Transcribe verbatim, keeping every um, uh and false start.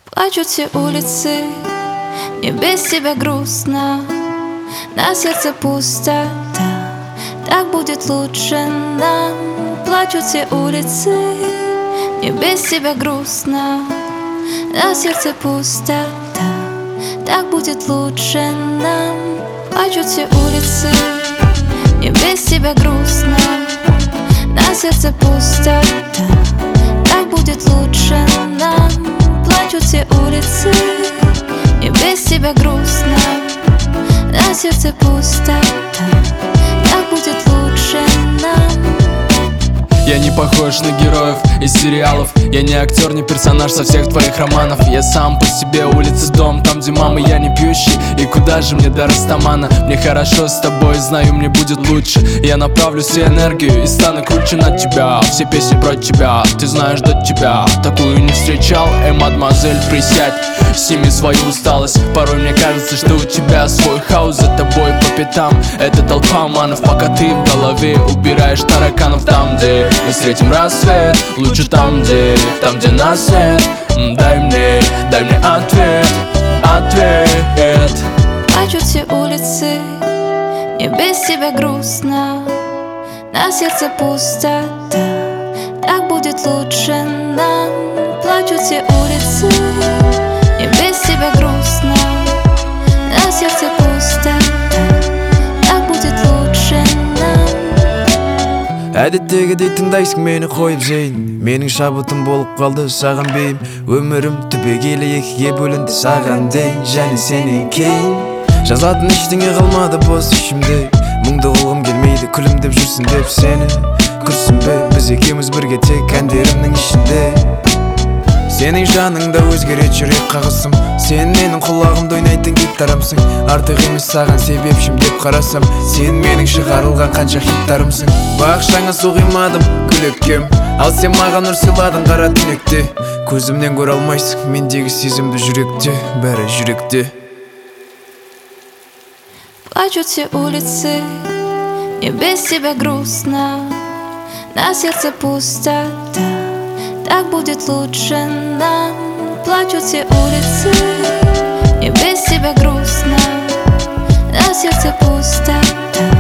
Плачут все улицы, мне без тебя грустно, на сердце пустота, так будет лучше нам. Плачут все улицы, мне без тебя грустно, на сердце пустота, так будет лучше нам. Плачут все улицы, мне без тебя грустно, на сердце пустота, так будет лучше нам. Плачут все улицы, мне без тебя грустно, на сердце пустота, так будет лучше нам. Я не похож на героев из сериалов, я не актер, не персонаж со всех твоих романов. Я сам по себе, улица, дом, там где мама, я не пьющий. И куда же мне до Растамана? Мне хорошо с тобой, знаю, мне будет лучше. Я направлю всю энергию и стану круче над тебя. Все песни про тебя, ты знаешь, до тебя такую не встречал. Эй, мадемуазель, присядь, сними свою усталость. Порой мне кажется, что у тебя свой хаос, за тобой по пятам это толпа манов, пока ты в голове убираешь тараканов. Там, где мы встретим рассвет, лучше там, где, там, где нас нет. Дай мне, дай мне ответ, ответ. Плачут все улицы, мне без тебя грустно, на сердце пустота, так будет лучше нам. Плачут все улицы, мне без тебя грустно, на сердце пустота, так будет лучше нам. Әдеттегідей тыңдайсың мені қойып жейін, менің шабытым болып қалды саған бейім. Өмірім түбегейлі екіге бөлінді саған дейін және сенен кейін. Жазатын ештеңе қалмады бос ішімде, мұңды қылғым келмейді күлімдеп жүрсін деп сені. Күрсінбе, біз екеуміз бірге тек әндерімнің ішінде. Сенің жаныңда өзгерет жүрек қағысым, сен менің құлағымда ойнайтын гитарамсың. Артық емес саған себепшім деп қарасам, сен менің шығарылған қанша хиттарымсың. Бақшаңа су құймадым күлеккем, ал сен маған нұр сыйладың қара түнекте. Көзімнен көре алмайсың мендегі сезімді жүректе, бәрі жүректе. Плачут все улицы, мне без тебя грустно, на сердце пустота, так будет лучше нам. Плачут все улицы, мне без тебя грустно, на сердце пустота.